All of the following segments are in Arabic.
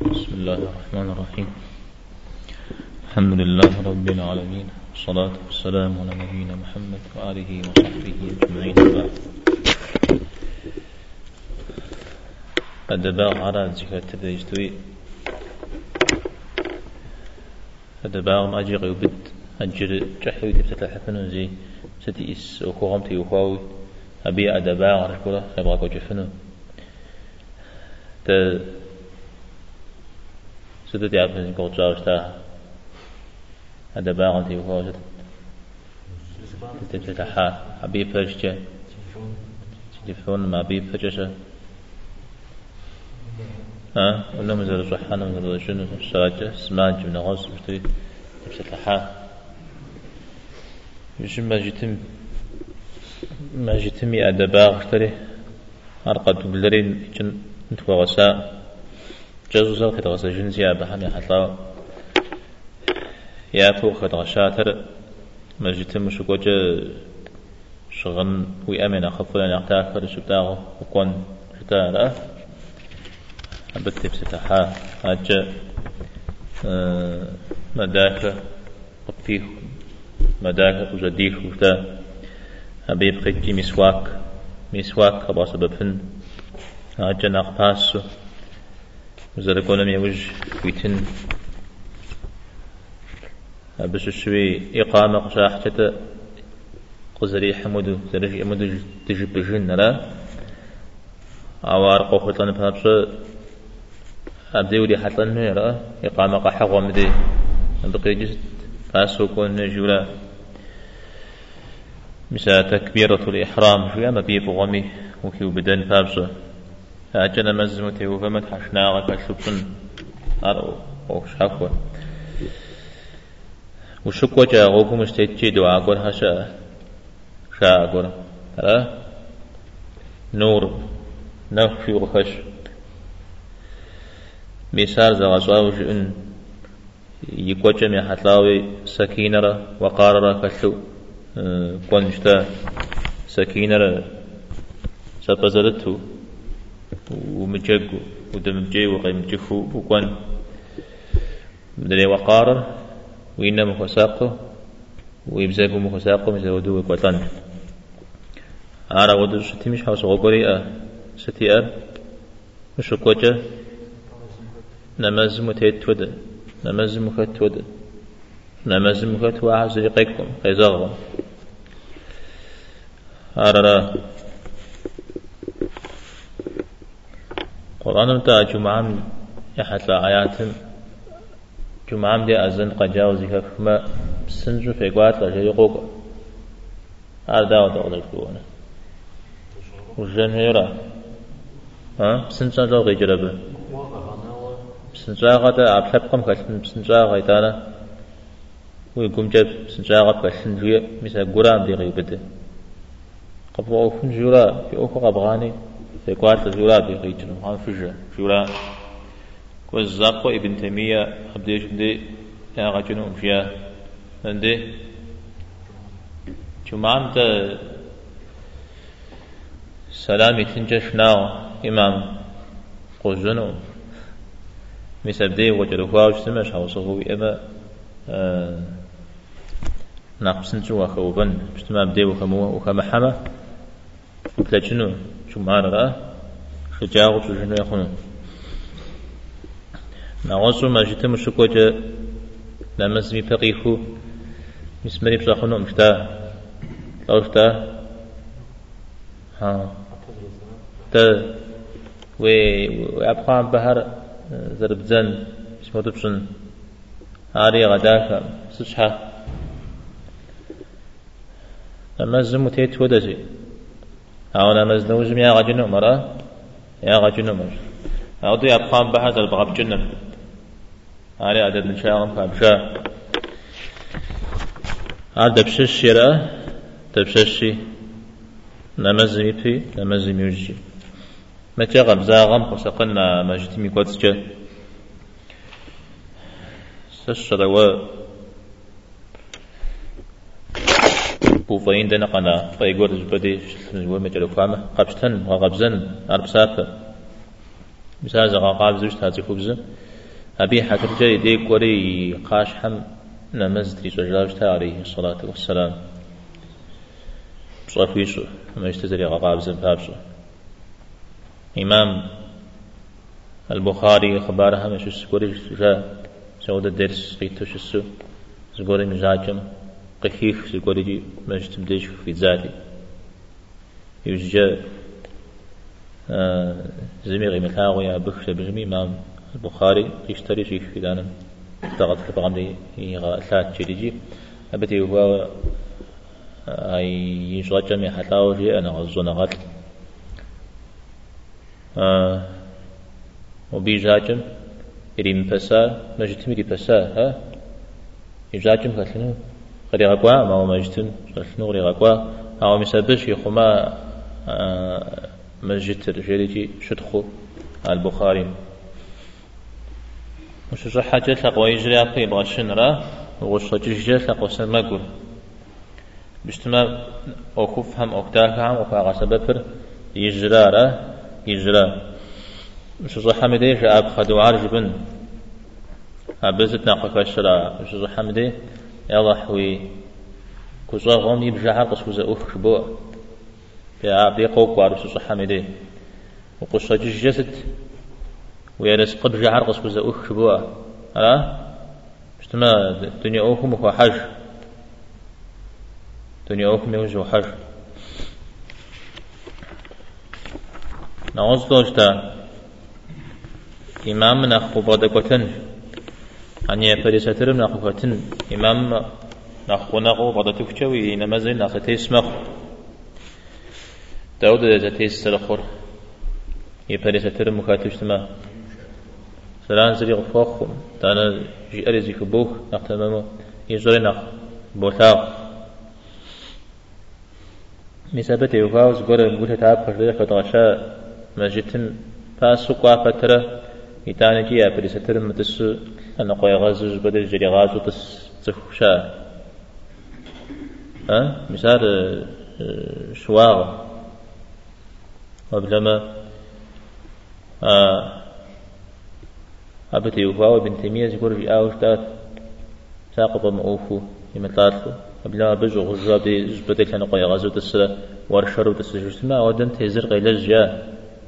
بسم الله الرحمن الرحيم. الحمد لله رب العالمين، والصلاة والسلام على نبينا محمد وآله وصحبه أجمعين. الدباغ على زكاة تبيجتوي الدباغ ما أجي غيبد أجر جحوي تفتحفنو زي ستيس وكوغمتي وخاوي أبي الدباغ على كله يبغى كوجفنو ستة يعرفون كل جارشتا هذا باغنتي وهو تفتحها حبيب فرشة تلفون ما بيب فرشة ولا مزال صحنا مزال شنو ساجة سماج من غاز بتوي تفتحها يش ما جتم هذا باغ تري أرقد بلرين جن نتوغسا جزء زر خدغس جنزيا بحمي حتى يافو خدغشاتر مجتم مشكوجة شغن ويأمن خفلا يعتاكر شبتاغو وكون شتارة أبتب ستحا أجا مداك قبفيه مداك وجديه وتا أبيب خيجي مسواك خبا سببهن أجا نقباسو وزرقونا ميوج ويتن بس شوي إقامة قشاحة قزري حمودو زرج أمودو تجيب بجن لا عوار قوختنا بهابش أبدي ولي حتى نيرا إقامة قحق ومدي بقي جست فاسو كون جولا مسا تكبيرة الإحرام شوية ما بيب غمي وكيو بدن فابش أجنا مزمته وفمت حشناغك شبن أرو وشحكوة وشكوة جاء غوكم اشتيتشي دعا قولها شاء قول نور نخشي وخش مثال زغصاو جئن يقوى جميع حتلاوي سكينة وقاررة كشو قنشتا سكينة سبزلته ومجيجو ودمجي وقيمجفو وكون مدري وقارر وإنما مخساقه ويبزاقو مخساقه مزودو وقوتان عارا ودو ستي مش حوص غوغوري ستي مش وقوجة نماز متيتود نماز مختود نماز مختود وعزي قيكم قيزاغم عارا قرآن متى جمعة يحتى آيات جمعة دي أزن قجاوزي كما سنجو في قوات لجري قوق أرداو دغل الكوانا وجن هيرا سنجا جو غي جربه سنجا غدا أبحبكم كالسن سنجا غيتانا ويقوم جاب سنجا غب كالسن جوية مثل قرام دي غي بده قبل أوفن جورا في أوفق أبغاني في قوات الجورا بيغيجنو هان فجأة جورا والزاقو ابن تيمية أبديش دي يا غجنو فيها عندي جمعة سلامي تنجشناو إمام قوزنو مسبدي وجرفوا وجسمش حوصفوا إما ناقصنجو وخوبن بجتما بدي وخمحمة وتلاجنو جمعة رأى خجاغو تجنو يخونو نغوصو ما جتم شكوجة لمزمي فقيفو مسمري بصاخنو مشتا أوشتا تا وأبقام بحر زربزن اسمه تبشن عاري غداكا سشحة لمزمو تيت ودزي أو لمزنو جميع غجنو مرا يا غجنو مر أعطي أبقام بحر البغب جنة عاري عدد من شاغم فابشا عدد بشش يرى تبششي نمزمي في نمزمي وجي متى غبزاغم وسقنا ما جتمي قدسجة سشروا بوفين دنا قنا فيقول زبدي شنو مجلو فامه قبشتن وغبزن أربسافة مثال زغا قاب زوج تاتي خبز أبي حكر جاي ديك وري قاش حم نمز تريس وجلاجتها عليه الصلاة والسلام صافيسو ما يستزري غقاب زبابسو إمام البخاري خبارها مش سكوري جاء سود الدرس قيتوش السو سكوري مزاجم قخيف سكوري جي مش تبديش في ذاتي يوجد زميغي متاغويا بخش بجمي إمام البخاري يشتري شيء في دانا تغط في بغمري ثلاث جريجي أبتي هو أي يجرى جميع حتاوجي أنا غزونا غد وبيجاجم يريم بسا مجتم يري بسا ها يجاجم قتلنو غريغا قوا ما هو مجتم قتلنو غريغا قوا أو مسابش يخما مسجد الجريجي شدخو البخاري وش حاجة لقوا يجري أبي بغشن را وش جيجة لقوا سماقول بجتما أخوف هم أكتاك هم وفاق سببر يجرى را يجرى وش حمدي جاء بخدو عرجبن أبزت ناقك الشراء وش حمدي يلا حوي كوزاغم يبجع عرقس كوزا أخ شبوع يا عبدي قوق وعرس حمدي وقصة جيجة ويرس قبل عرقس كوزا أخ شبوع ها اجتماع الدنيا أخم هو حج الدنيا أخم يوجه حج نعوذ دوجتا إمام نخو بدكوتن أني فريساتر نخوتن إمام نخو بدتوكتوي نمازل نختي اسمه داود ذاتي السلخور يفريساتر مكاتبتما سلام زريق فوق تانا جي أرزي كبوك نختمامو يجري نخ بوتاق مسابتي وفاوز قول تعب خشدك وتغشاء مسجدتن فاسوق وفترة يتاني جي أبريستر متسو أنا قوي غازوز بدل جري غازو تسخشاء مثال شواغ وبلما أبتي وفاو بن تيمية يقول في آوش تات ساقط مؤوفو يمتلاطلو قبل بجو غزاب دي زبدل كان قوي غزو تسلا ورشرو تسجوش ما ودن تهزر غيلز جا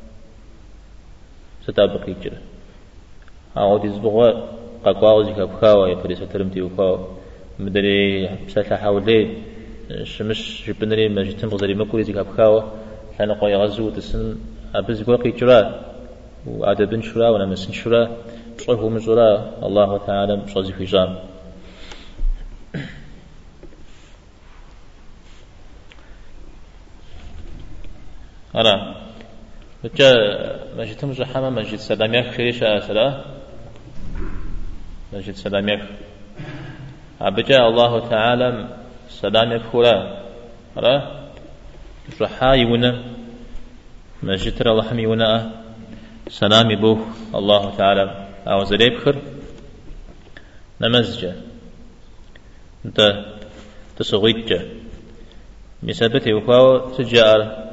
ستابقي جرا عاود يزبغوا قاقواو زيكا بخاوا يفري سترمتي وفاو مدري بساتا حاولي شمش جبنري ما جتن بغزري مكوري زيكا بخاوا كان قوي غزو تسن أبز قوي جرا وعدبن شرا ونمسن شرا صحو مزورا الله تعالى مصازي في جام أنا بجا مسجد مزحمة مسجد سلاميك خيرش أسلا مسجد سلاميك بجا الله تعالى سلاميك خلا أرى صحا يونا مسجد الله حمي يونا سلامي بوه الله تعالى أو زريب خر نمزجة أنت تسغيجة مسابتي وفاو تجار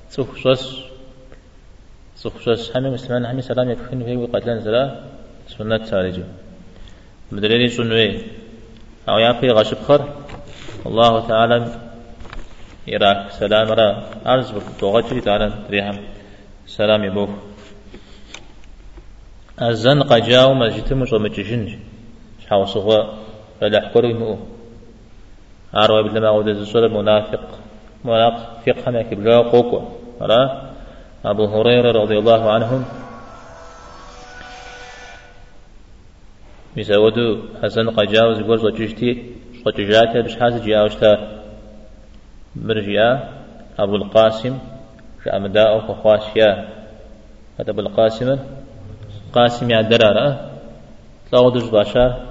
سخصص حمي مسلمان حمي سلام يكفين فيه وقتلان زلا سنة تاريجو مدريري سنوي أو يعطي غشب خر الله تعالى يراك سلام را عرض بطوغتري تعالى ريحم سلام يبوه أزن قجاو مجتمع ومجشنج شحاو صغوا فالأحكر يمؤ عروي بلما عود الزسول منافق فقه كبلا قوقوا أبو هريرة رضي الله عنهم يسودوا حسن قجاوز يقول صجاته بش حاسد جاوشتا مرجيا أبو القاسم شأمداء وخواشيا هذا أبو القاسم قاسم يا درارة تلاودج باشا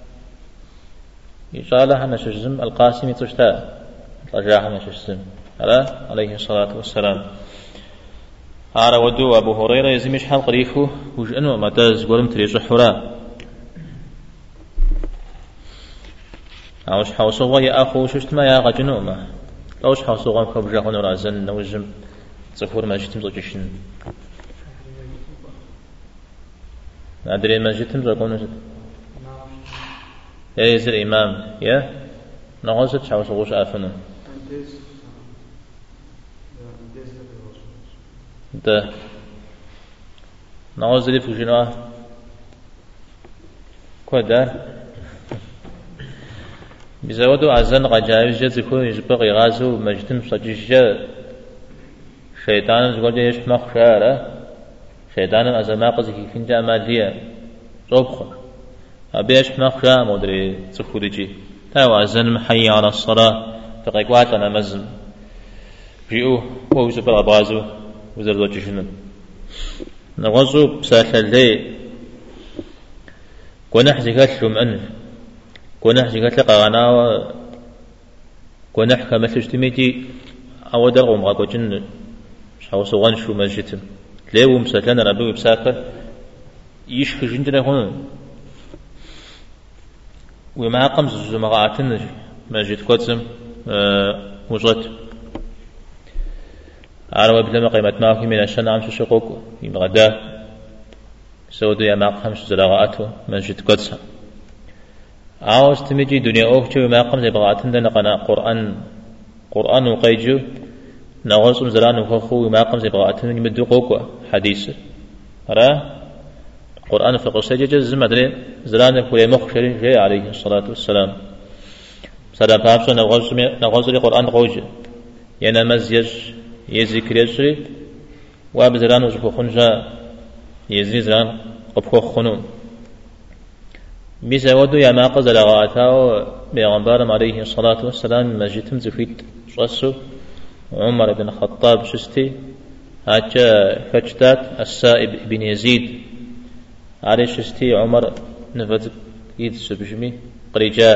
يشاله أن شجزم القاسم تشتا رجاها أن شجزم عليه الصلاة والسلام عار ودو أبو هريرة يزمش حال قريفه وجأنه ما تاز قولم تريش حرا أوش حوصوا يا أخو ششت ما يا غجنو ما أوش حوصوا غم خبجاهون ورازن نوجم صفور ما جتم زوجشن أدري مسجد تمزقون يزر إمام يا نغزت شو سووش أفنو ده نغزت فوجنا كودار بزودو عزن قجايز جزكو يجبق يغازو مجتم صجيجة شيطان زغل يش مخشارة شيطان أزماق زكي كنجا مالية صبخ أبيش مخشا مدري تخرجي تاو عزن محي على الصلاة فقيقواتنا مزم جيئو ووزبر أبازو وزردو جشنن نغزو بساحل لي كونح زكاتلو مأنف كونح زكاتل قغناوة كونح كمثل اجتميتي أو درغم غاكو جن شاو سوغان شو مسجتم تلاو مساتلنا ربي بساكر يشكي جندنا هنا وما قمز زمغاتنا مسجد كوتسم وجدت عربي بلما قيمة ماكي من الشن عم شقوق في مغدا سودو يا ماق خمس زلاغاته مسجد كوتسم عاوز تمجي دنيا أوكتو وما قمز بغاتنا نقنا قرآن وقيجو نغصم زلان وخخو وما قمز بغاتنا يمدو قوقوا حديث را القرآن في قصة جزء مدري زلان كل مخشر جاء عليه الصلاة والسلام سلام بابسو نغص القرآن قوج ينمز يذكر يسري وابزلان وزخو خنجا يزي زلان قبخو خنو بيسودو يا ما قزل غاتاو بيغمبارم عليه الصلاة والسلام مجتم زفيت شخصو عمر بن الخطاب شستي هاتشا فجتات السائب بن يزيد عليه شستي عمر نفذ يد سبجمي قريجا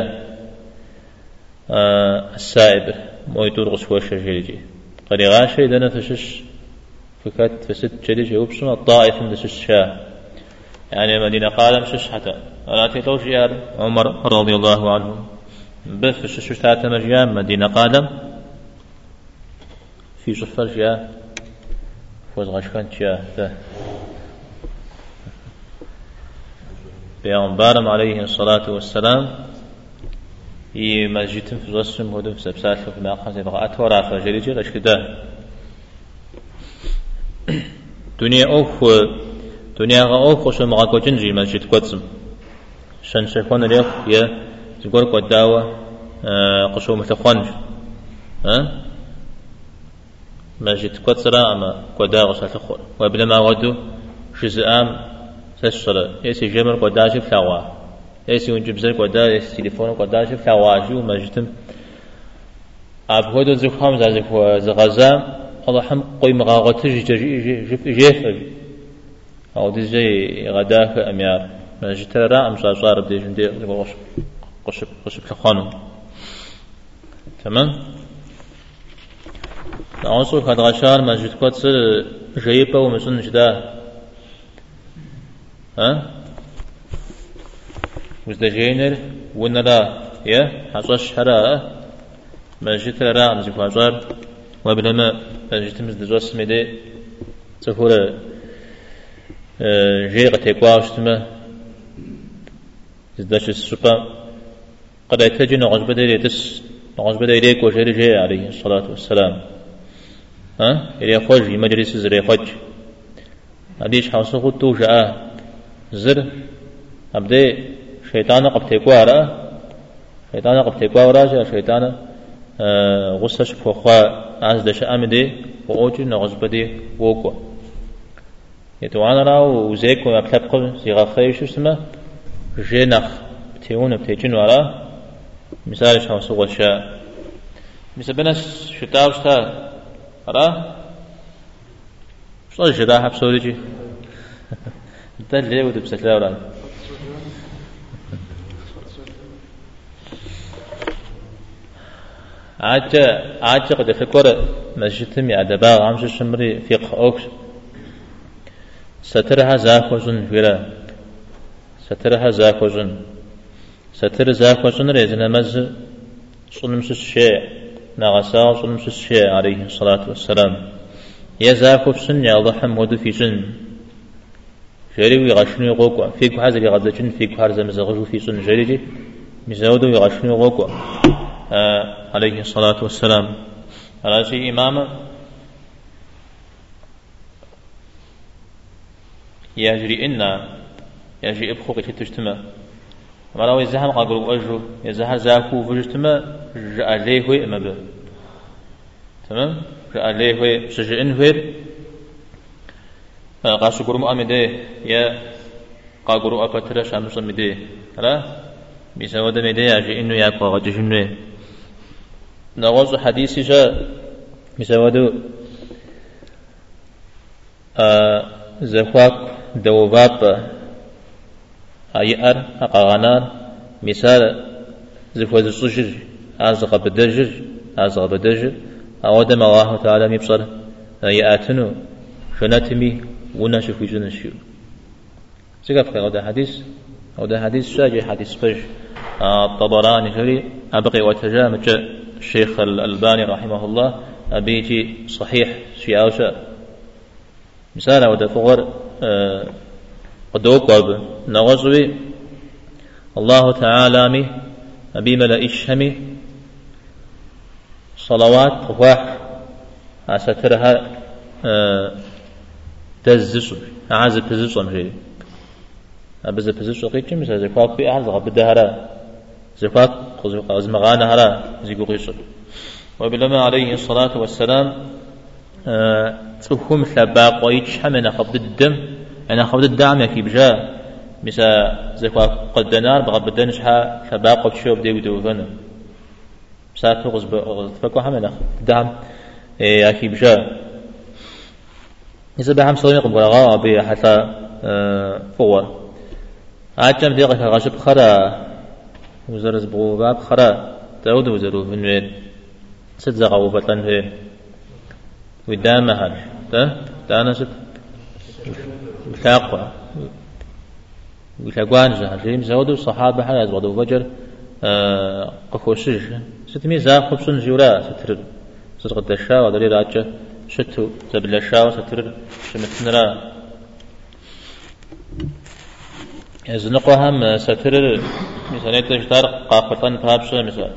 السائب مويدور غسوة شجريجي قريغاشي دنا فشش فكات فست شريجي وبسنا الطائف من الشاه يعني مدينة قال مشش حتى ولكن لو جيار عمر رضي الله عنه بفش شتات مرجان مدينة قادم في صفر جاء فوز غشكان جاء بيغمبارم عليه الصلاة والسلام في مسجد في رسم هدف سبسات في ماقام زي بغاءات ورافة جريجي رشكدا دنيا غاوف وشو مغاكو جنجي مسجد قدسم شان شكوان ريخ يا تقول قداوة قشو متخونج مسجد قدسرا أما قداوة ساتخور وابلما غدو جزءام سشرة يسي جمر قداجي فلاوا يسي ونجبزر قدا يسي تليفون قداجي فلاوا جو مسجدم أبهدو زخام زغزام الله حم قوي مغاغتج جيف أو دي زي غداك أميار مسجد را أمشار صار بدي جندي قشب خانم تمام نعوصو كاد غشار مسجد قدس جيبه ومسن جدا وزدجينر ونرا يا حصش حرا مسجد را أمزي فاجار وبلما مسجد مزدجاس ميدي تفور جيغ تيقواوشتما إزداش السبا قد يتجي نغز بدأ يديك وجري جي عليه الصلاة والسلام إلي خوج مجلس زري خوج هديش حوصه خطو جاء زر أبدأ شيطان قب تيقوا راجع شيطان غصش فوخوا عزد شأم دي وأوجي نغز بدي ووكوا يتوانا راو وزيك ومبتبقى زيغا خيش اسمه جينخ بتيون بتيجن ورا مثال شو سوى الشاء مثل بناس شتاو شتا را شو الجدا حب سوريجي انت اللي ودي بسكلا ورا عاجة قد فكر مسجدهم يعدبا غامش الشمري فيق أوكس سترها زاك وزن فيلا سترها زاك وزن ستر زاك وزن ريزنا مز صنمس الشيء نغسا صنمس الشيء عليه الصلاة والسلام يا زاك وزن يا ضحم ود في جن جري ويغشني غوكوا فيك هذا بيغزجن فيك هذا مزغجو في سن جريجي مزودو ويغشني غوكوا عليه الصلاة والسلام على شيء إمام يجري إنا يجري إبخو قيت تجتمع ما لو يزهم قاقلوا أجرو يزهر زاكو فجتمع جاء ليه هو إما به تمام جاء ليه هو سجئن هو قاسو قرمو أمده يا قاقرو أكتر شامس أمده لا بيسود مده يجي إنه يا قاقجنه نغوص حديثي جاء بيسود زفاق دوباب أيار أقانان مثال زفوز الصجر أزغ بدجر أودم الله تعالى مبصر يأتنو شناتمي ونشوف يجنشيو سيقف هذا حديث شاجي حديث بج الطبراني جري أبقي وتجامع الشيخ الألباني رحمه الله أبيجي صحيح شياوشا مثال وده فغر قدوك واب نغزوي الله تعالى مي أبي ملائش همي صلوات غواح أسترها تزسو أعز تزسو مجري أبز تزسو قيتش مثل زكاك في أعز غبدها زكاك أزمغانا هلا زيقو قيسو وبلما عليه الصلاة والسلام تفهم ثباق ويتش حمنا خبض الدم أنا خبض الدعم يكي بجاء مثل زكاك قد دينار بغبد نشحا ثباق وتشوب دي ودوغنا مساك غزفكو حمنا الدعم يكي بجاء إذا بهم صومي قبل غاء بي حتى فور عجم ذيك غاشب خرا وزرز بغو باب خرا تعود وزرو من وين ستزغ وبطن هي ودام محل دانا ست بتاقوا وتاقوان زهر جيم زودو الصحابة حال أزودو فجر قفوشج ستمي زاق خبصن جورا ستر ستغد الشاوى ودري راجة شتو زبل الشاوى ستر شمتنرا يزنقوهم ستر مثلا تشتار قافتان بابشا مثلا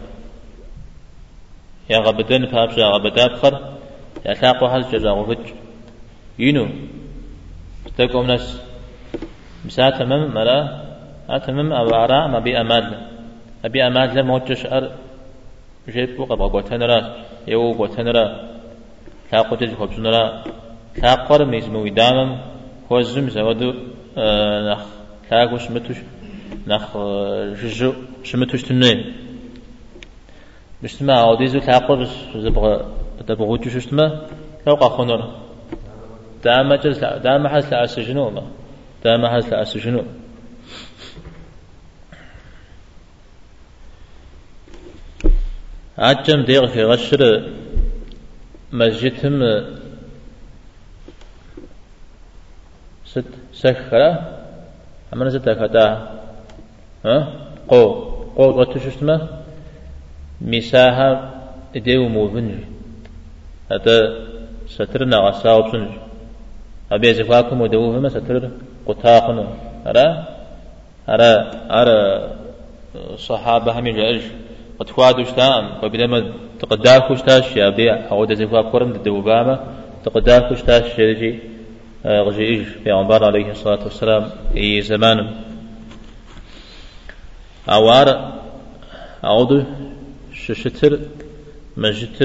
يا غبدن بابشا غبدا بخر يتاقوا هذا جزاء وفج ينو تقوم ناس مسات تمام ملا أتمم أبارا ما أبي أماد لما وجش جيب وقبا قوتنرا يو قوتنرا تاقو تجي خبزنرا تاقر ميزمو دامم هو الزم زودو نخ تاقو شمتوش نخ جزو شمتوش تنين بشتما عوديزو تاقر تبغو تشتما لو قاخونر دام حاس لأسجنو ما دام حاس لأسجنو عجم ديغ في غشر مسجدهم ست سخرة أمنا ستكتا قو وتشتما مساها ديو موفنج هذا سترنا غساو بسنج أبي زفاكم ودوهما ستر قطاقنا أرى صحابة هم جاءج قد شتام وبدما تقداكوش تاش يا بيع أو دزفاك قرن الدوبامة تقداكوش تاش شيء غجيج في عمر عليه الصلاة والسلام أي زمان أوار أعود شتر مجتر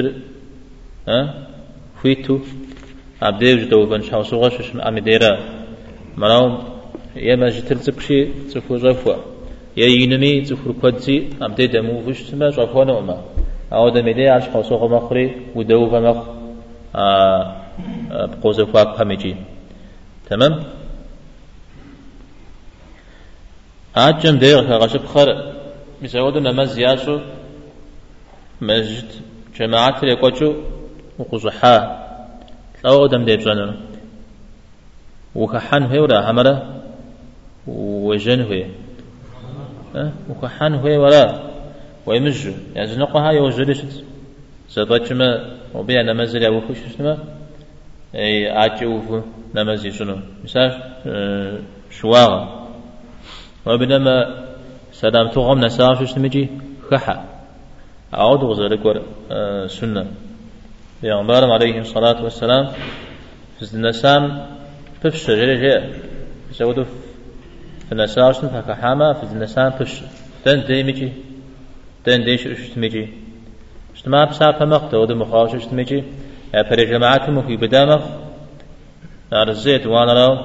فيتو عبدي وجدوا بن شاوسوغا ششم أمديرا مراهم يا مجتر تبشي تفو زفوا يا ينمي تفر كودسي عبدي دمو فشتما زفوا نوما أو دمدي عش شاوسوغا مخري ودو فمخ بقو زفوا كاميجي تمام عجم دير غشب خر مسودو نماز زياسو مسجد جماعات ليكوتشو وقصحا أو دم ديبزانا وكحان هي ولا حمرة وجن هي وكحان هي ولا ويمج يعني زنقها يوجدش سبتشما وبيع نمازل أو خش اسمه أي عاجوف نمازي شنو مثال شواغ وبينما سلام تغم نساء شو تمجي خحا أعود وزارك سنة بيغمبارم عليه الصلاة والسلام في النسام بفش جاء سودو في النساء شو فكحامة في النسام بفش تن ديمجي تن ديش شو تمجي اجتماع بسافة مقطع ودو مخاوش شو تمجي فري جماعتهم في بدامخ نار الزيت وانا لو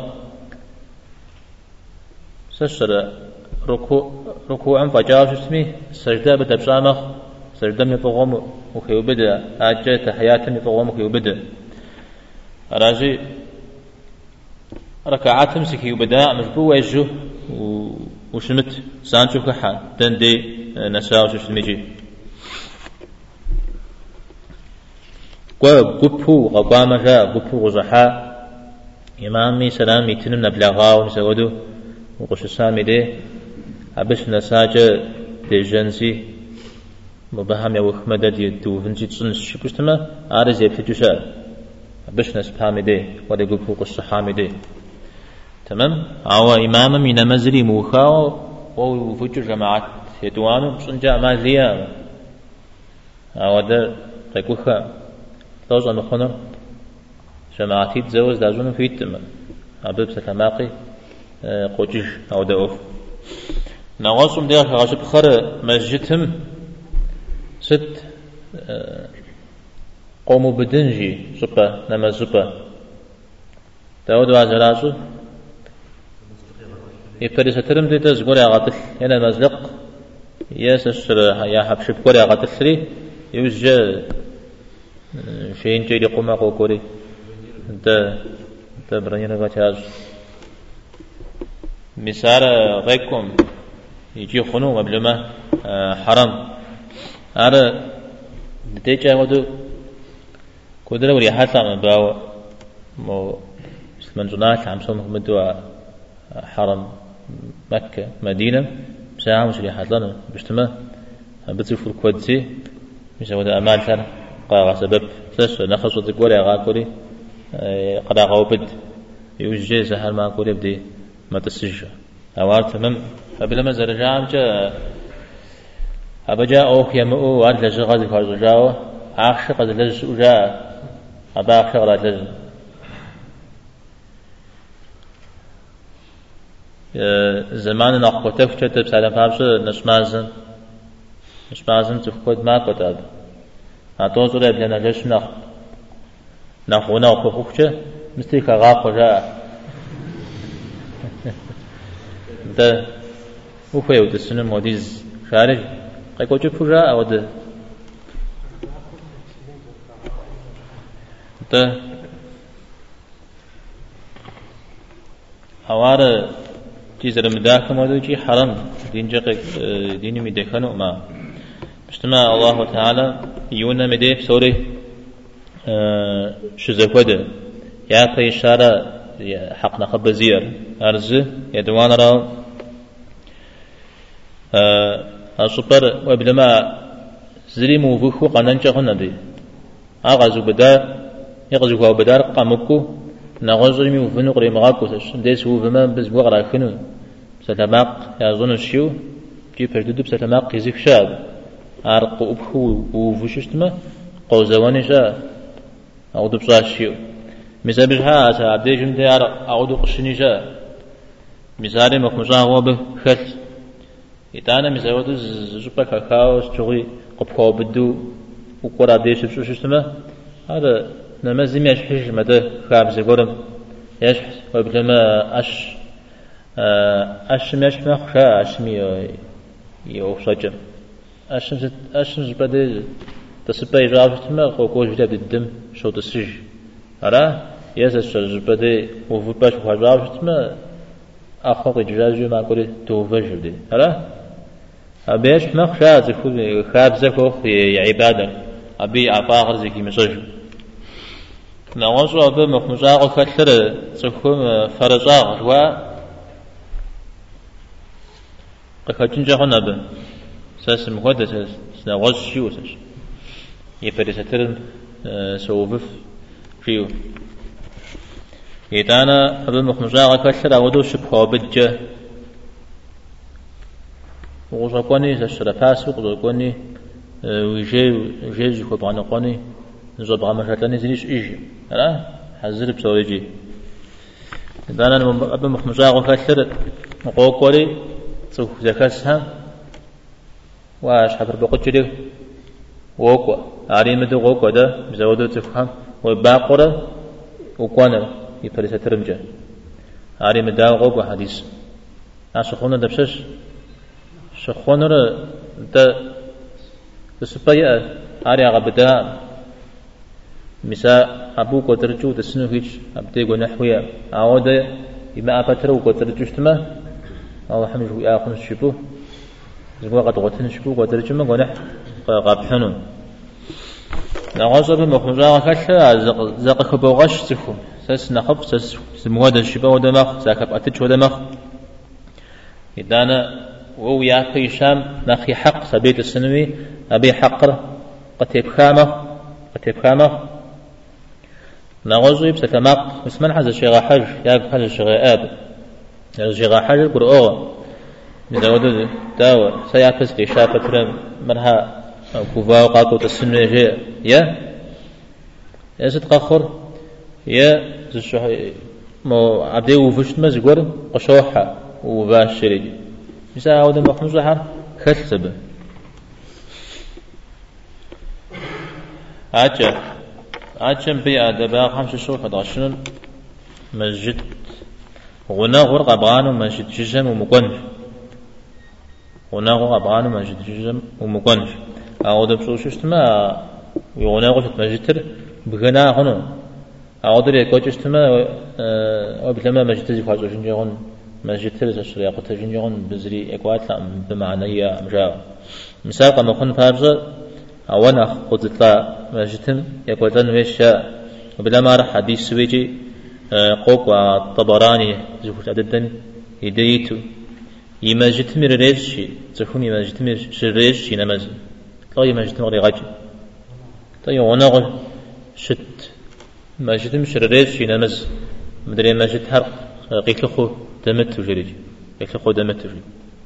سشر ركوع فجاء شو اسمه سجدة بدأ بسامخ سجدة مفغوم وخيو بدأ أجت حياة مفغوم وخيو بدأ راجي ركعاتهم سكيو بدأ مجبوع وجه وشمت سانشو كحا تندي نساو شو اسمه قبو قبام جاء قبو غزحاء إمامي سلامي تنم نبلغاو نسودو وقش سامي دي أبش نساجة دي جنسي مبهم يوخ مدد يدو فنجي تصنش شكشتما عارز يبتجوشا أبش نسبامي دي ودي قبو قش حامي دي تمام أو إماما من مزري موخاو وفجر جماعات يدوانو صنجا ماليا أو ده تقوخا توز أن خنر جماعتي تزوج دازون في التم أبب ستماقي قوتش أو دأوف نغاصم ديال غاشب خر مسجدهم ست قوموا بدنجي زبا نما زبا داود وعزلاسو يفرس ترم دي تزغور يا قاتل هنا المزلق يسسر يا حبشب كور يا قاتل سري يوزجا شين جيدي قوما قوكوري انت برانينا غاتاز مثال غيكم يجي خنو مبلما حرام هذا نتيجة ودو كودرا وريحات من باو مو منزونات عمسو محمد حرم مكة مدينة بساعة مش ريحات لنا بجتمع بتصير الكودسي مش هذا أمان ثنا قاعد سبب سس نخص وتقول يا غاكوري قد غوبد يوجي سهل ما كوري بدي ما تسجى أوار تمام قبل ما زرجام جاء أبجا أوه يمؤ وعد لجغاد كارزجاو عاش قد لج وجاء أبا عاش قد لج زمان نقطة كتب سلام فابس نشمازن تفقد ما كتب أتوصل بلنا جش نخونا وخوخشة مستيك غاق وجاء ده وفي وتسنن موديز خارج قيكو جفجا أو ده ده أوار جزر مداك مودوجي حرام دين جق دين مدخنو ما اجتماع الله تعالى يونا مديف سوري شزكوده يا في إشارة حقنا خبزير أرز يدوان راو السوبر وبلما زري موفخو قنان جهنم دي أغازو بدار يغزو هو بدار قامكو نغزو مي وفنو قري مغاكو ديس هو فما بس بغرا خنو ستماق يظن الشيو جي بردو بستماق يزيف شاب أرق أبخو وفشتما قوزواني شا أو دبصا الشيو مسابجها سعبدي جمدي أعود قشني جاء مساري مخمصا هو بخت يتانا مساوات زوبا كاكاو شغي قبخو بدو وقرا ديش بشوشتما هذا نمازم يشحش مدى خابز قرم يشحس وبلما أش مشمخ شا أشمي يوصجم أشمز بدي تسبي جافتما قوكوش بدي الدم شو تسج أرا يسأل بدي وفباش وحجافتما أخوك جاجو ما قولي توفج بدي أرا أبيش مخشى زكوا خاب زكوا في عبادة أبي عفاقر زكي مسج نوصل أبي مخمساق كثر زكوا فرزاق و قكتين جهنا ب ساس مقدس نوصل شيء وسش يفرس ترن سوف فيو يتانا أبو مخمجا كثر أودو شبه بجة وغزقوني سشرفاس وغزقوني ويجي خبانا قوني زبغا مشاتلاني زيش إيجي لا حزر بسويجي يتانا أبو مخمجا كثر مقوقوري تسوف زكاسها واش حفر بقجري وقوة عريم دو وقوة ده بزودو تفهم وباقرة وقوانا يفرس ترمجة عريم دا وقوة حديث أشخونا دبشش شخونا دا تسبيا عري عبدا مساء أبو قدرجو تسنو هيج أبديقو نحويا عودة إما أبترو قدرجو اشتما أو حمجو آخر الشبو زغوا قد غتن شبو قدرجو ما قنح قابحنون نغصب مخمجا كشا زق خبوغش تفهم سس نخب سس سمواد الشبا ودمخ ساكب أتج ودمخ إدانا ويا في شام نخي حق سبيت السنوي أبي حقر قتيب خامه نغصب سكماق اسمن حز الشيغا حج ياق حج الشيغا آب الشيغا حج قرؤوه مدودو داو سياكس في شافة منها كوفا وقاكو تسنوي جاء يا ستقخر يا مو عبدي وفشت مزقور قشوحة وباشري مساء عودة مخموز لحر خلصب عجم بي أدباء 5 شهور 11 مسجد غنا غرق أبغان ومسجد جزم ومقنف غنا غرق أبغان ومسجد جزم ومقنف أعود بسوشت ما يغنا غرق مسجد بغنا هنو أعود ليكوشت ما وبلما مسجد زفاج وشنجون مسجد تلسش رياقة شنجون بزري إكوات بمعنى مجاو مثال قام خن فارزة أونا خذت مسجد يقولون ويش وبلما راح حديث سويجي قوق الطبراني زفوت عددا يديتو يمسجد مريش زفون يمسجد مريش نمز لا يمسجد مريغاج طيب ونقول شت مسجد مريش نمز مدري مسجد هر قيكلخو دمت وجريج قيكلخو دمت وجريج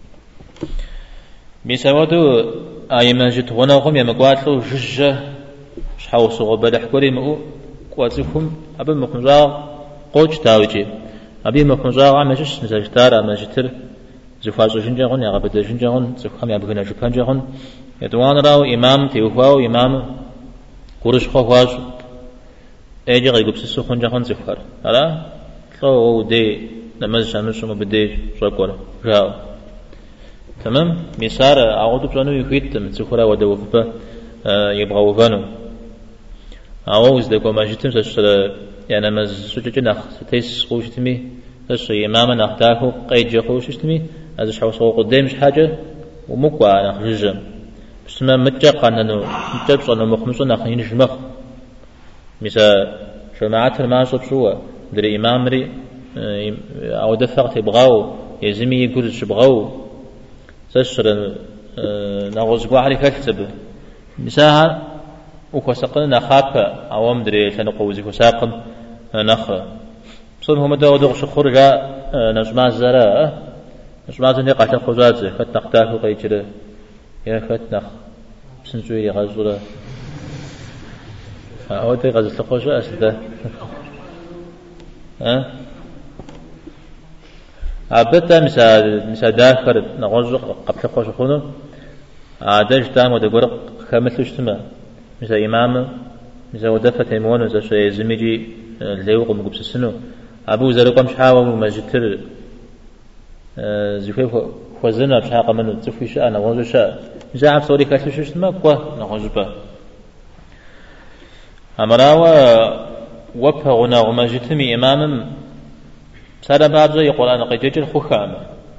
بيسوادو أي مسجد ونقوم يمقواتلو ججة شحاو صغو بدح كوري مؤو قواتلكم أبي مخمزاغ قوش تاوجي أبي مخمزاغ عمشش نزاجتار مسجد زفاج جنجون يا غبت جنجون زخم يا بغنا جبان جون يدوان راو إمام تيوهاو إمام قرش خواج أيجي غيقب سسخون جون زفار هلا لو دي نمز شامش ما بدي شكر جاو تمام مسار أعود بجانو يفيد من سخرة ودوفبة يبغوا فانو أعوز دكوا ماجتم سشل يعني مز سجناخ ستيس خوشتمي سش إمام نختاكو قيد خوشتمي هذا شو صو قدامش حاجة ومقوى نخرج بس ما متجق أنه متجبس أنه مخمس نخين جمخ مثل جماعة ما شو دري إمام ري أو دفعت يبغاو يزمي يقول شبغاو سشر نغوز قاعد يكتب مساها وكسقنا نخاف أو مدري كان قوزي كساقم نخ صن هم داود شخور جاء نجمع الزراء نجمع زني قاتل خوزات خد نختاك وقيتر يا خد نخ سنجوي غزولا أودي غزل خوش أسده عبدتا مسا داخل نغوز قبل خوش خونو عادش دام ودقور خمسلو اجتماع مسا إمام مسا ودفة تيمون مسا شيء زميجي الليوق ومقبس السنو أبو زرقم شحاوة ومجتر زفيف خوزنا بشحاقة منو تفوي شاء نغوز شاء مسا عب صوري كاسلو ششتما قوة نغوز با أمراوة وفهنا ومجتمي إمام سارة بابزة يقول أنا قيجج الخخام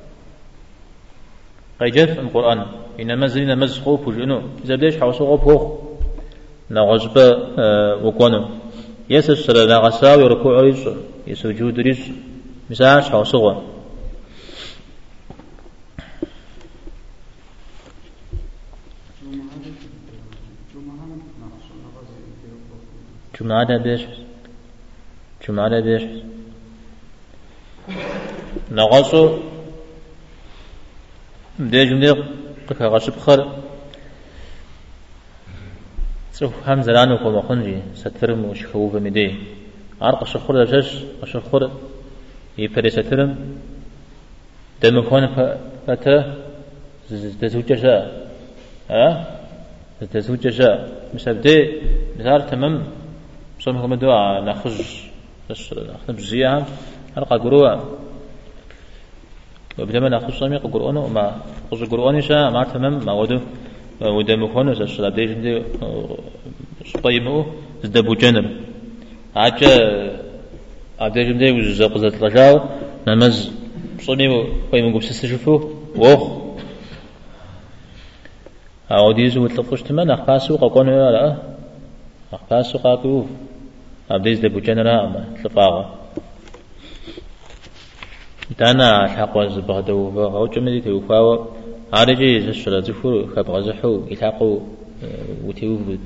قيجج القرآن إنما زلنا مزخوف وجنو إذا بديش حوصوه بوخ نغزب وقونو يسسر نغساوي ركوع ريس يسجود ريس مساعش حوصوه جمعة بيش نغصو ديجم قكغش بخر سوف هم زلانو كما خنجي سترم وشخوف مدي عرق شخور جش شخور يفري سترم دم كون فتا تزوجشا تزوجشا مش بدي مثال تمام صوم دعاء ناخذ ناخذ بزيها حلقة قروة وبدما ناخذ صومي قرآن وما خذ قرآن شا ما تمام ما وده مكونه زشلا بديش ندي طيبه زدبو جنر عجا عبديش ندي وزقزت لجاو نمز صومي وين مقبس تشوفوه وخ عوديزو وتلقوش تمام أخباسو قاقون ولا أخباسو قاقو عبديز دبو جنر أما تلقاها دانا الحق وزبغدو فغاو جمدي توفاو عارجي زشلا زفور خبغزحو يلحقو وتيوفد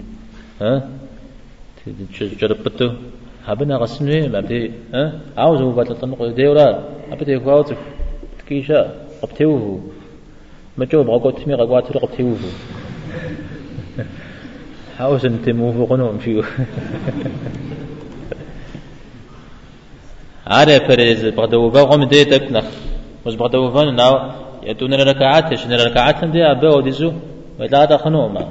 جربتو حبنا غسنه مبدي عاوزو بطلطنق ديورا أبدي فاو تكيشا قبتيوه مجو بغاو تمي غاواتر قبتيوه عاوز انتموه قنوم فيو عارف فريز بغدو باغم ديتك نخ مش بغدو فان ناو يتون الركعات شن الركعات دي أبا وديزو ولا دخنوا ما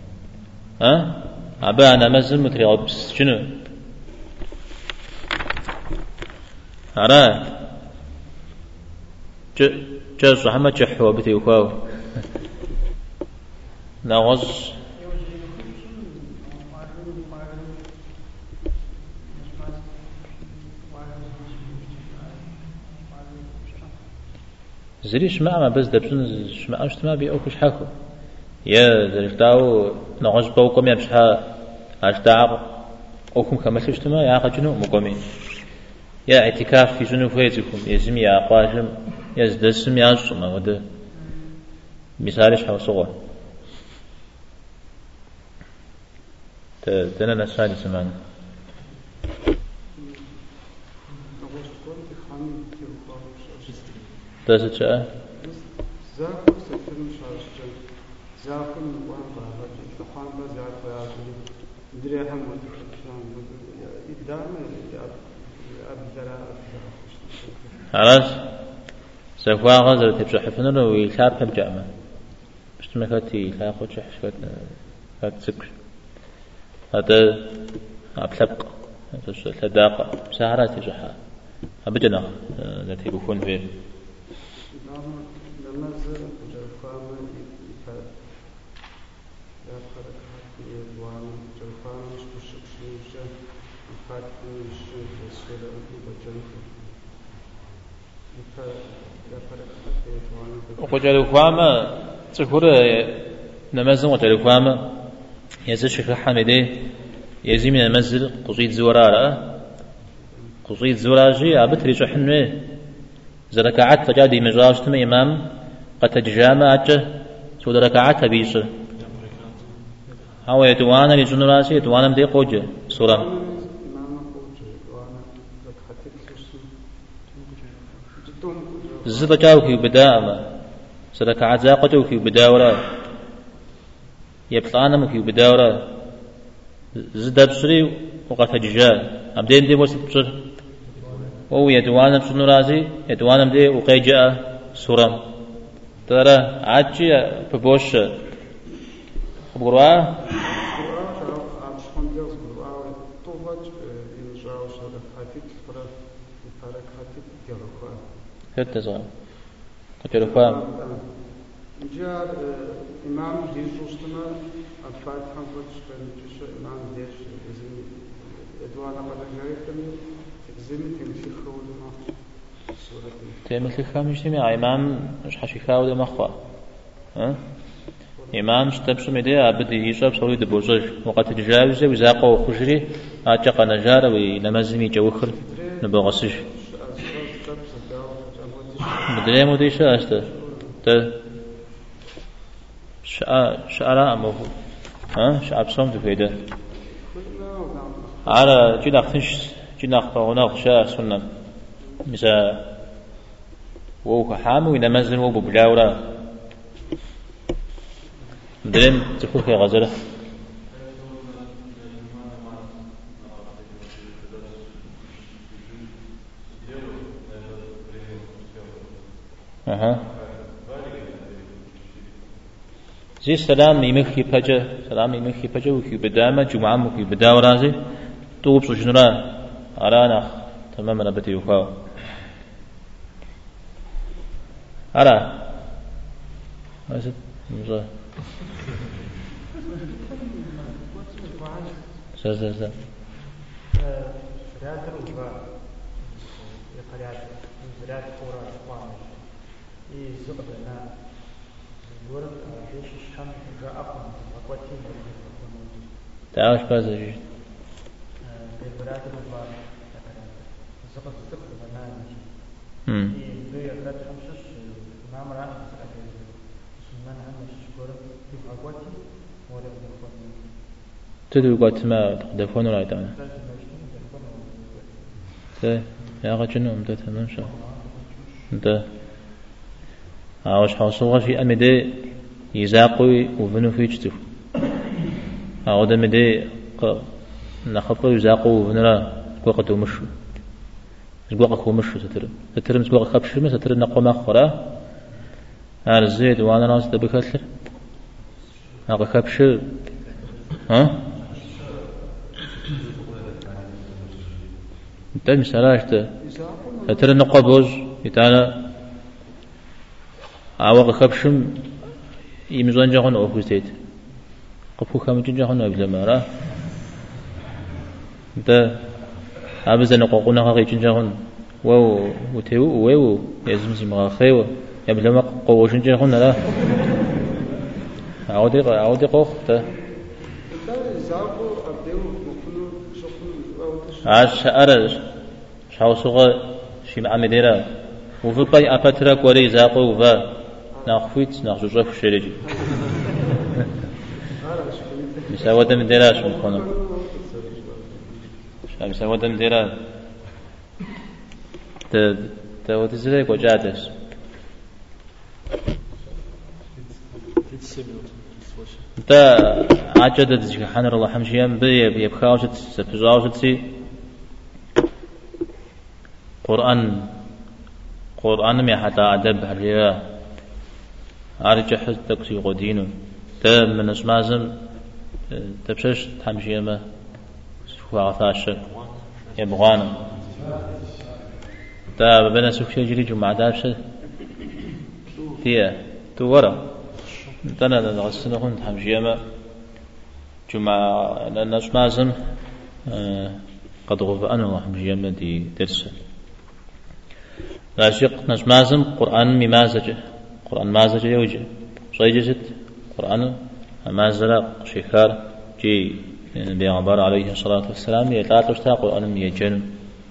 أبا أنا مزل متري بس شنو أرى جالس محمد جحوا بتي وخاو نغز زريش ما بس دبسون شما أشتما بيأوكش حكو يا زريشتاو نغش بوكم يبشها أشتاق أوكم كمسي اشتما يا خجنو مقومي يا اعتكاف في جنو فيزكم يزم يا قاجم يزدسم يا صما وده مثالش حوصوه تنا نسالي سمان تاسع زاكم سكرم شاشجن زاكم وانبا تخان بزاك فاجري دري حمد شان إدامة أبدرا خلاص سوف أغزر تبصح فنر ويلعب كم جامع مش مكاتي لا خد شح شكت هاد سكر هذا أبلق هذا داقة سهرات تجحا أبجنا نتي بكون فيه وقجلوا قامة تقول نمزن وقجلوا قامة يزيد شكل حميدي يزيد من المنزل قصيد زورارة قصيد زوراجي أبتري شحنه زركعات فجادي مجراش تم إمام قد تجامع أجه سود ركعات بيشه هو يتوانا لجنراسي يتوانا مدي قوجه سورة زد جاوكي بداء سركعات زاقتوكي بداورة يبطانا مكي بداورة زد بصري وقد تجاه أبدين دي وسط بصر وهو يتوانا بجنراسي يتوانا مدي وقيجاء سورة ترى عاجي ببوش خبروا هذا زين كتيرفهم جاء إمام ديسوستنا الفاتحة فتشكل جشة إمام ديش إدوانا بدجايتم تزمت يمشي خولنا تمشي خامش تمي إمام مش حشي خاود مخوا إمام شتبسم يدي أبدي يشرب صلي دبوزج وقت تجاوزه وزاقه خشري أتقى نجار ونمزمي جوخر نبغسج بدري موديشة أشته شعراء مو شعب صوم تفيده على جناح تنش جناح فهناك شاء سنة مثل وحامو ينمزن وببلاورا درين تخوخ يا غزلة زي سلام يمخي بجا وكي بدامة جمعة مكي بداو رازي توب سجنرا أرانا تماما نبتي وفاو أرا أسد مزا سا تعاش بازجي تدو قات ما تقدفون ولا يتعنا يا غجنو مدة تنشا مدة عاوش حاصوغا في أمدي يزاقوي وفنو في جتو عاود أمدي نخفو يزاقو وفنرا سقوقتو مشو سقوقكو مشو سترم سقوق خبشرمي سترم نقو مخورا هذا الزيت وانا ناس دبكتلر هذا خبشر ها انت مسالاش سترم نقو بوز يتانا عواق خبشم يمزون جاهون أو فزيت قفو خامجين جاهون أو بلمارا ده أبزن قوقنا خاقين جاهون واو وتيو واو يزمزي مغاخيو يبلما قوشين جاهون لا عودي قوخ ده عاش أرج شاوسوغا شيم عمديرا وفباي أباترا قوري زاقو وفا ناخفيت ناخجوجا في شريجي مساواة مديراش مخونا مساواة مديرا تا وتزري قجاتش تا عجدت سبحان الله حمشيان بي يبخاوشت سبزاوشتي قرآن مي حتى أدب هريا أرجح تكسي قدينه تا من اسمازم تبشش تحمشي ما سوى عفاش يبغانا تا بنا سوكشي جري جمعة دابش تيا تو ورا تنا نغسل هون تحمشي ما جمعة لأن اسمازم قد غفأنا الله حمشي ما دي درس راشق نسمازم قرآن ممازجه قرآن مازجه يوجه صيجت قرآن مازرق شكار جي بيغمبر عليه الصلاة والسلام يتعطشتا قرآن يجن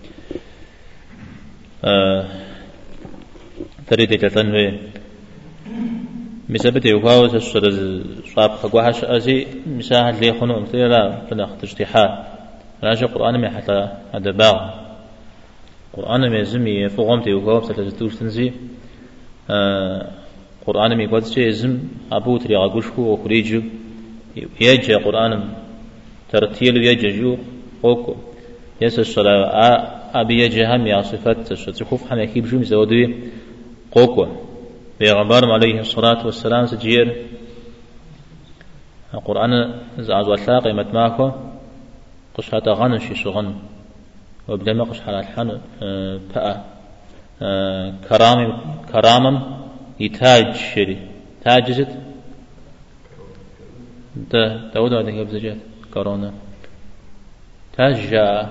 تريد تتنوي مسبت يوفاوز السر صاب خقوحش أزي مساحة لي خنوم تيلا فنخت اجتحاد راجع قرآن مي حتى أدباغ قرآن مي زمي فوقم تيوفاوز تلزتوش تنزي قرآن مي قد شيء أبو تري عقوشكو وخريجو يجي قرآن ترتيل يجي قوكو يس الصلاة أبي يجي هم يا صفات تخوف حنا كيب جو مزودي قوكو بيغمبر عليه الصلاة والسلام سجير القرآن زعز وثاقي متماكو قش هذا غنش يسغن وبدما قش على الحن بقى كرامم يتاج شري تاجزت ده داود هذا يبز جات كورونا تاج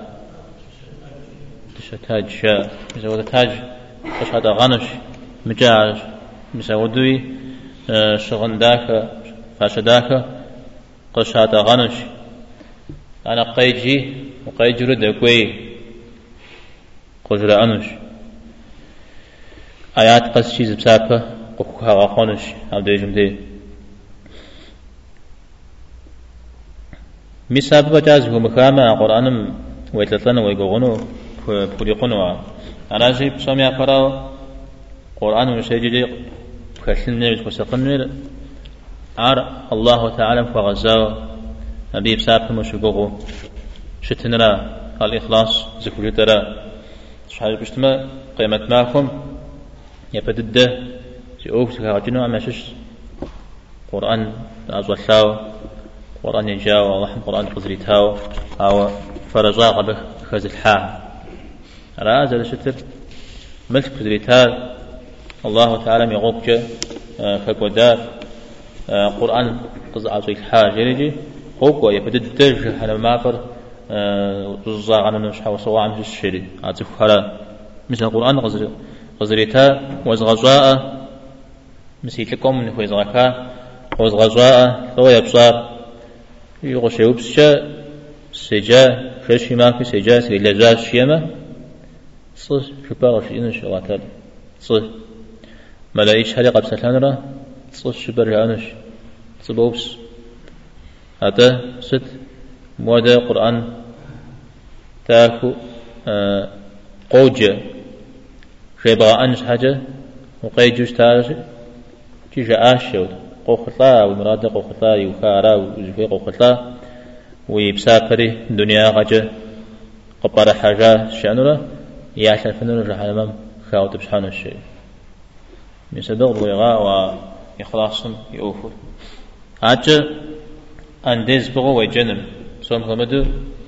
تاج مسوي تاج قش هذا غنش مجاج مسودوي شغن داك فاش داك قش هذا غنش أنا قيجي وقيجر دكوي قجر أنش آيات قص شيء بسابة قفها غاقونش عبد يجمدي مسابة جازه مكامة قرآن ويتلطن ويقغنو بوليقنوا أنا جيب سامي أفراو قرآن وشيجي كشلنا بتوسقنا عار الله تعالى فغزاو نبي بسابه مشوقه شتنرا الإخلاص زكوجي ترى شحال بشتما قيمة معكم يبدد سيوف سكاجنو أمشش قرآن أزوالله قرآن يجاو الله قرآن قزريتاو أو فرزاق به خزل حا رأز هذا شتر ملك قزريتال الله تعالى يغوك فقودار قرآن قزعة الحا جريجي هو يبدد تج على مافر رزاق عن نشحة وصواع مش الشري عاتف خلا مثل القرآن قزريتا وزغزاء مسيتكم من هو زغكا وزغزاء هو يبصار يغشيو بسشا سجا فشي ماكي سجا سيلازاز شيما صح شبا غشينا شغاتال صح ملايش هلي قبسة صح شبا رجعنش صبوبس هذا ست مواد القرآن تاكو قوجة شبا أنش حاجة وقيجوش تاج تيجا آشيود قوخطا ومراد قوخطا يوخارا وزفي قوخطا ويبسافري دنيا غجة قبر حاجة شأنورا يعشان فنور جحالمام خاوت بشحان الشيء من صدق بغيغاء وإخلاص يوفر عجة أنديز بغو ويجنم سوم خمدو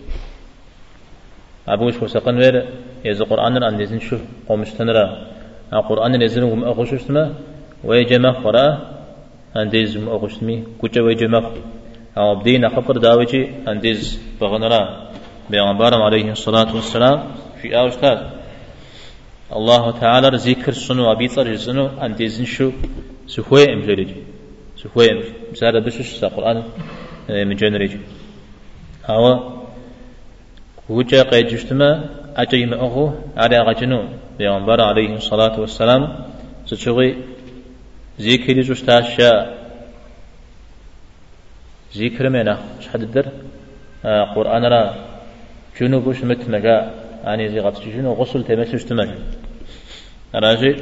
أبوش وسقن وير يزو قرآن أنديز نشو قومشتنرا القرآن نزل ومأغشتما ويجمع قراء أنديز مأغشتمي كوچا ويجمع أو بدين خبر داوجي أنديز بغنرا بيغمبارم عليه الصلاة والسلام في أوشتاد الله تعالى ذكر سنو أبيطر جسنو أنديز نشو سخوي امجريج سخوي مسارة بشش سا قرآن مجنريج هوا كوچا قيد جشتما أجي مأغو على غجنو بيغمبار عليه الصلاة والسلام ستشغي ذكر جشتاشا ذكر منا شحد الدر قرآن را جنوبش متمجا يعني زي غطش جنو غسل تمسش تمج راجي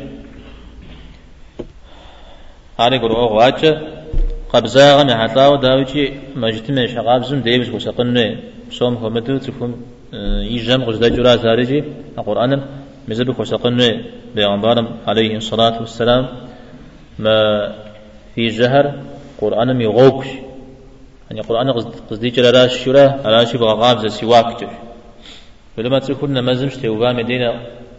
هاري قرؤ غواجة قبزاغ محطاو داوجي مجتمع شغابزم ديبس وسقنه سوم خمدو تفهم يجم غزدا جرا زارجي القرآن مزبك وسقنه بيغمبارم عليه الصلاة والسلام ما في جهر قرآن يغوكش يعني قرآن قصدي جل راش شورا راشي بغاب زي سواك فلما تكون مزمش توبا مدينة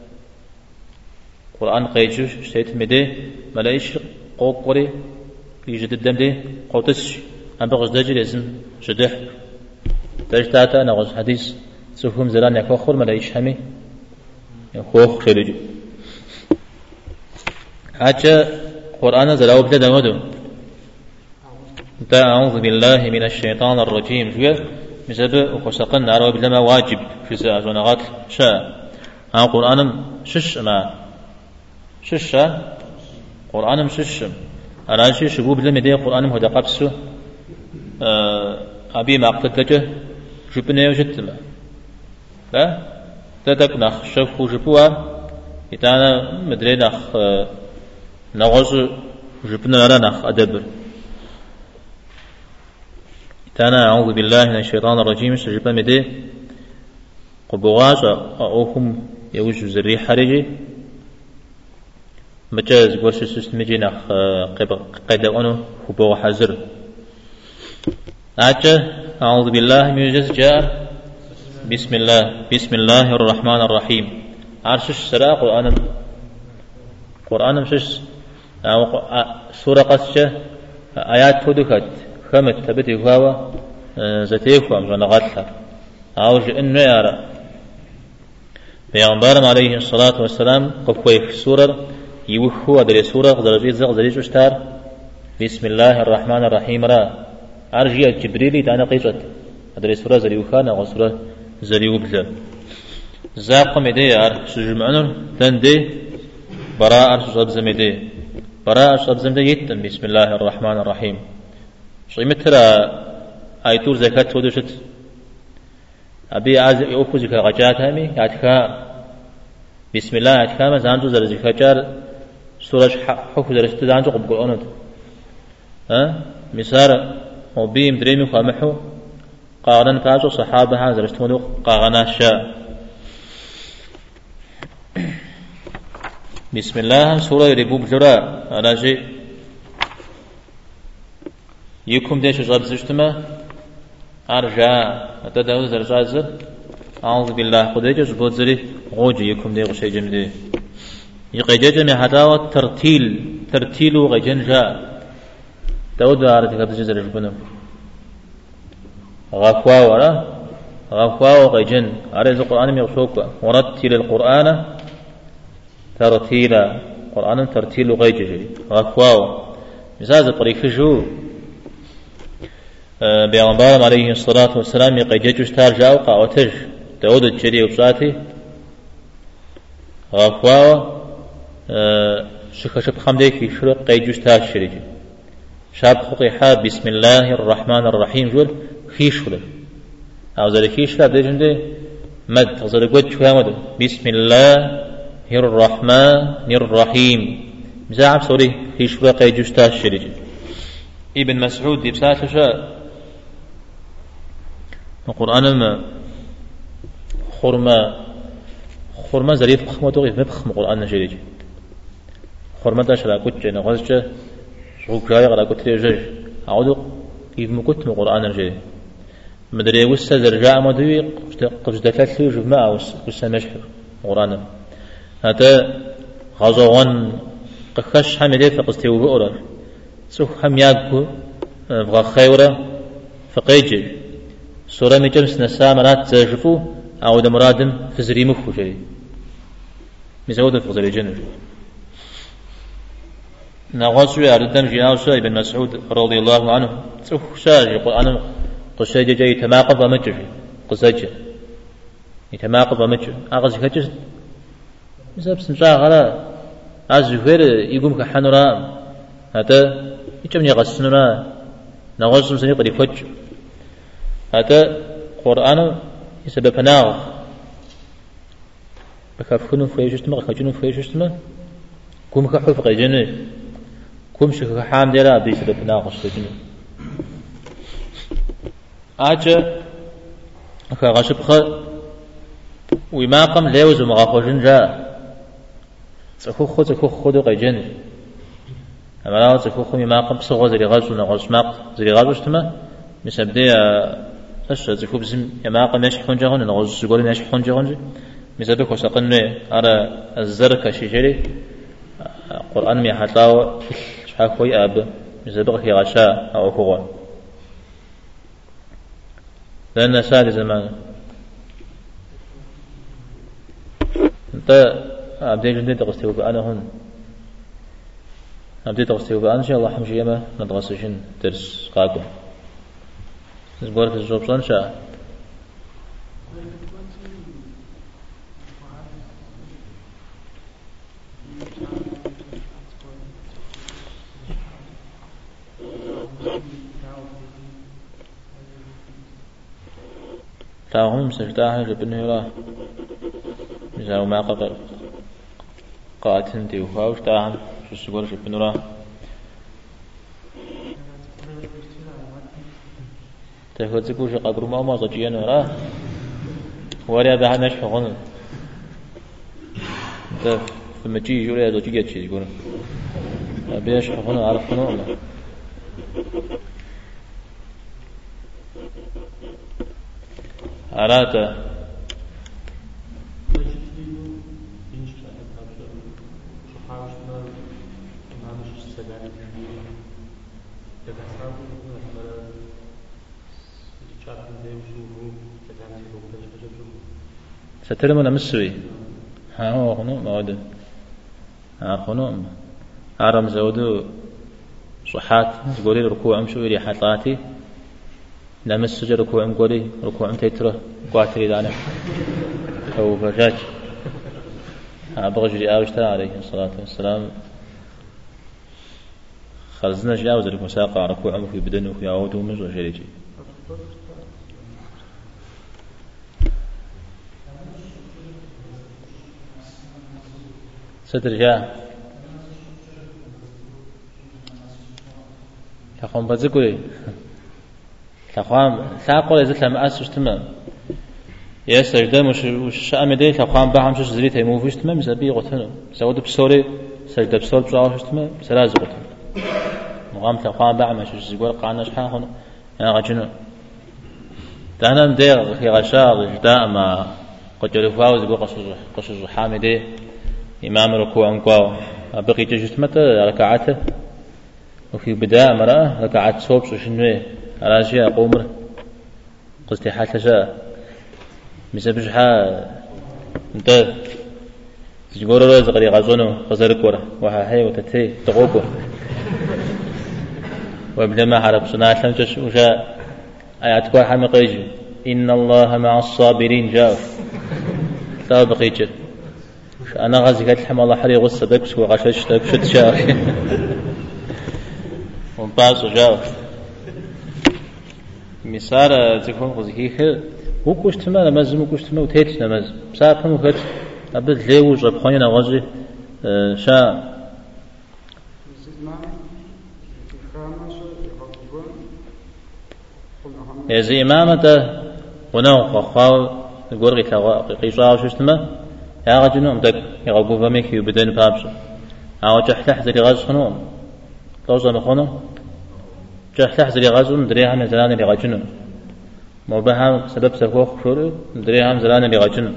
قرآن قيجوش شتيت مدي ملايش قوق قري يجد الدم دي قوتش أم بغز دجل اسم شدح تجتاتا نغز حديث سفهم زلان يكوخر ملايش همي يكوخ خلوجي حاجة قرآن زلاو بلا دمدو أعوذ بالله من الشيطان الرجيم شوية مسبب وقسقن عرب لما واجب في زونغات شاء قرآن شش ما شش قرآن شش أنا شيء شبوب لما دي قرآن هذا قبسه أبي ما قتلته جبنا وجدتما لا تدك نخ شوف جبوا إتانا مدري نخ نغز جبنا لا نخ أدبر تانا أعوذ بالله من الشيطان الرجيم سجبا مدي قبغاز أوهم يوجد زري حرجي مجاز قوش سستمجي نخ قيدأونه قبغ حزر أعوذ بالله من الجز جار بسم الله الرحمن الرحيم عرشش سراء قرآن مشش سورة قصشة آيات تدكت خمت تبتي هوا زتيكوا من غاتها عاوج إنه يرى بيغمبارم عليه الصلاة والسلام قفوي في سورة يوخوا دري سورة درجي زغ دري شتار بسم الله الرحمن الرحيم را أرجي جبريلي تانا قيشت دري سورة زريوخانا وسورة زريوبلا زاق مدي يار سجمعنون تندي براء سبزم مدي براء سبزم دي يتم بسم الله الرحمن الرحيم شو مترا أيتور زكاة ودوشت أبي عز يوفو زكاة غجات همي يعتكا بسم الله يعتكا ما زانتو زر زكاة جار سورة حكو درست دانجو قبل قرآن مسار وبيم دريمي خامحو قارن فاجو صحابة هذا درستمونو قارنا شاء بسم الله سورة ربوب جرا راجي يكم ديش جاب زجتما أرجع أتداو زرجازر أعوذ بالله قدرك جبوت زري غوجي يكم دي غشي جمدي يقيجي جمي هداوة ترتيل غيجن جاء داود عارض كبز زر جبنم غفوا ورا غفوا غيجن عارض القرآن يغشوك ورتل القرآن ترتيلا قرآن ترتيل غيجي غفوا مزاز الطريق جو بيغمبار عليه الصلاة والسلام يقيجي جشتار جاو قاوتج داود الجري وبساتي غفوا شكشب خمديك يشرق قيجوش تاج شريجي شاب خطيحة بسم الله الرحمن الرحيم جول خيش خلق أو ذلك خيش لا بدي جندي مد ذلك قد شو مد بسم الله الرحمن الرحيم مزاعب سوري خيش خلق قيجوش تاج شريجي ابن مسعود يبسات شاء القرآن ما خرما زريف بخمة توقف مبخم القرآن شريجي خرما تشرا كتش نغزش شغوك جاي غلا كتري جج عودو كيف مكت من القرآن الجاي مدري وسا زرجاء مدوي قجدكت لي جماعة وسا مشحر القرآن هذا غزوان قخش حمدي فقستيو بؤرر سوح هم ياكو بغا خيورة فقيجي سورة مجمس نسامرات زجفو أو دمرادن فزري مخو جاي مزود فزري جنر نغسوا أردن جاوسا ابن مسعود رضي الله عنه سوشاج القرآن قصيجة جاي يتماقب ومجر قصيجة يتماقب ومجر أغز كجس مثلا سنشاء غلا أزفير يقوم كحنورا هذا يجب يغسننا نغسوا سني قد يفج هذا قرآن يسبب ناغ بكافكون فيجستما بكاجون فيجستما كم كحف قيجنه كم شك حام ديرا بيسبب ناقص تجنه أجا كغشب خ وما قم لوز مغافوجن جاء تكوخ خد قيجنه أما لا تكوخ ما قم صغو زري غاز ونغاز ماق زري غاز وشتما مسبدي أش تكوب زم ما قم يشحون جهون نغاز زقول يشحون جهون مسبدي كوسقنه على الزرق شجري القرآن مي حتلاو شحكوي أب مزبق في غشاء أو هو لأن سال زمان أنت أبدي جندي تقصتي بأنا هون أبدي تقصتي بأنا إن شاء الله حمشي يما ندرسشين درس قاكم زبورة الجوب صن شاء تاهم سجداها جبن هلا مزاو ما قاتن دي وفاوش تاهم شو سقول جبن هلا تاخذ زكوش قبر ما زجيان هلا وريا ده نش فغن ده في مجيء جوري زجية شيء يقول بيش فغن عارف فنوع أراتا سترمنا مسوي ها هو خنو مواد خنو عرم زودو صحات تقولي ركوع مشوي لي حطاتي لمس سجر ركوع مقولي ركوع تيتره قاتري دانا أو فجاج أبغى آوشتا عليه الصلاة والسلام خلصنا جاوز المساقة ركوع في بدنه في عود ومز وشريجي ستر جاء تخون بزكوي تخوان ثاقول إذا لم أسوش تمام يسجد مش شأم دي تخوان بعهم شو زريت يمو فيش تمام زبي قتنا سود بسوري سجد بسور بصراحة تمام سلاز قتنا مقام تخوان بعهم شو زيقول قانا شحال هنا أنا غجنا تهنا ندير في غشاء جداء ما قد يرفعوا زيقول قصص حامدي إمام ركوع أنقوا بقي تجت متى ركعته وفي بداية مرأة ركعت صوب شنوه على شيء أقومر قصدي حتى جاء مسبج حا انت تجبر روز غري غزونه خزرك ورا وها وتتي تقوقه وابدا ما حرب صناعة لمتش وجاء آيات كوار حمي قيجي إن الله مع الصابرين جاء لا بقيجر أنا غازي قالت الحمى الله حري غصة دكس وغشش دكشت شاخ ومباس وجاء مسار تكون غزيكي وكوش تما نمز وكوش تما وتيت نمز بسافهم وكت أبد ليه وجب خانينا غزي شاء يزي إمامته ونوق خاو الجوري قيشاو شو تما يا رجل أمدك يغبو فمك يبدأ بابش أو جحلح زي غاز خنوم توزن خنوم جحلح زي غاز مدريها من زلان اللي غاجنون موبها سبب سفوخ شورو مدريها من زلان اللي غاجنون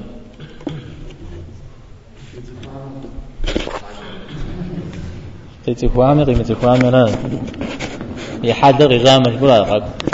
تيتي خوامي قيمة خوامي لا يحد غزام مجبورة